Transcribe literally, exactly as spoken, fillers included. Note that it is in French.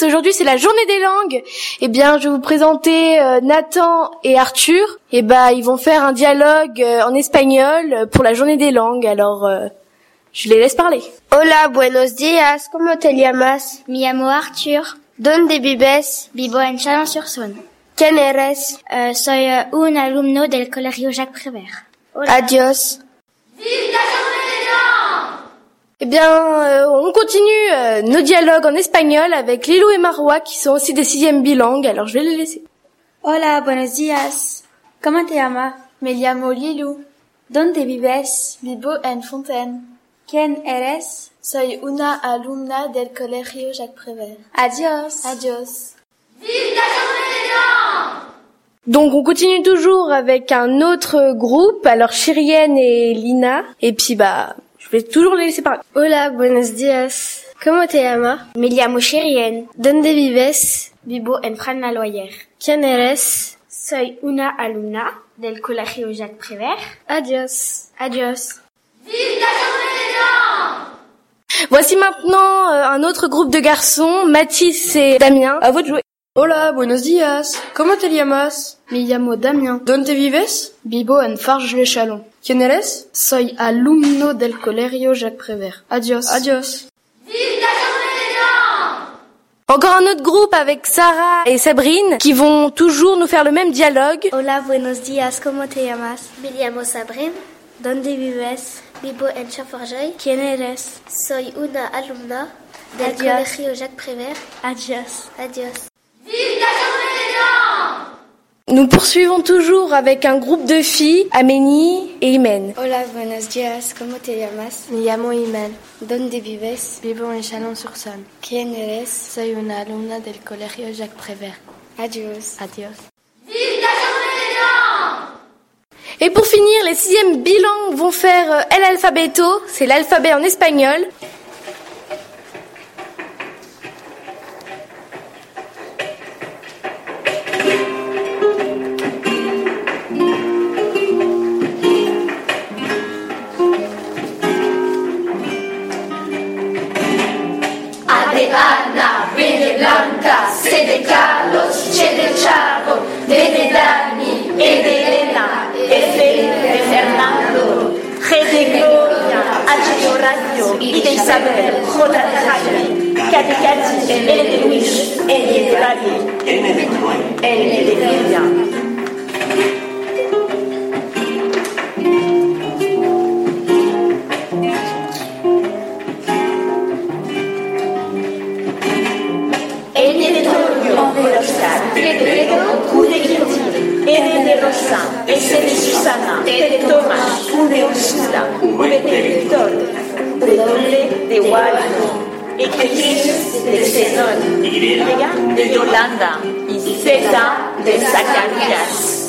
tous, aujourd'hui c'est la journée des langues. Eh bien, je vais vous présenter euh, Nathan et Arthur. Et bah, ils vont faire un dialogue euh, en espagnol pour la journée des langues. Alors, euh, je les laisse parler. Hola, buenos días. ¿Cómo te llamas? Me llamo Arthur. ¿Dónde vives? Vivo en Chalon-sur-Saône. ¿Quién eres? Uh, soy uh, un alumno del Colegio Jacques Prévert. Hola. Adiós. Vive la journée des langues! Eh bien, euh, on continue euh, nos dialogues en espagnol avec Lilou et Marwa qui sont aussi des sixièmes bilingues. Alors, je vais les laisser. Hola, buenos días. ¿Cómo te llamas? Me llamo Lilou. ¿Dónde vives? Vivo en Fontaine. ¿Quién eres? Soy una alumna del Colegio Jacques Prévert. Adiós. Adiós. Vive la journée des langues! Donc, on continue toujours avec un autre groupe. Alors, Chirienne et Lina. Et puis, bah, je vais toujours les laisser parler. Hola, buenos días. ¿Cómo te llamas? Me llamo Chirienne. ¿Dónde vives? Vivo en Fresnes-la-Loyère. ¿Quién eres? Soy una alumna del Colegio Jacques Prévert. Adiós. Adiós. Vive la journée des langues! Voici maintenant euh, un autre groupe de garçons, Mathis et Damien. À vous de jouer. Hola, buenos días. ¿Cómo te llamas? Me llamo Damien. ¿Dónde vives? Vivo en Forges-le-Chalon. ¿Quién eres? Soy alumno del Colegio Jacques Prévert. Adiós. Adiós. Vive la journée des langues! Encore un autre groupe avec Sarah et Sabrine qui vont toujours nous faire le même dialogue. Hola, buenos días. ¿Cómo te llamas? Me llamo Sabrine. ¿Dónde vives? Vivo en Chaforgeuil. ¿Quién eres? Soy una alumna del Adiós. Colegio Jacques Prévert. Adiós. Adiós. Vive la journée des langues! Nous poursuivons toujours avec un groupe de filles, Amélie et Imen. Hola, buenos días. ¿Cómo te llamas? Me llamo Imen. ¿Dónde vives? Vivo en Chalon-sur-Saône. ¿Quién eres? Soy una alumna del Colegio Jacques Prévert. Adiós. Adiós. Vive la journée des langues! Et pour finir, les sixièmes bilingues vont faire euh, El Alfabeto, c'est l'alphabet en espagnol. A de Ana, B de Blanca, C de Carlos, C de Chavo, D de Dani, E de Elena, F de Fernando, G de Gloria, H de Horacio, I de Isabel, J de Jaime, K de Katy, L de Luis, N de David, N de Noé, L de Lidia. T de Pedro, Q de Quintín, R de Rosa, S de Susana, T de Tomás, U de Ursula, V de Víctor, W de Waldo, X de Zenón, Y de Yolanda y Z de Zacarías.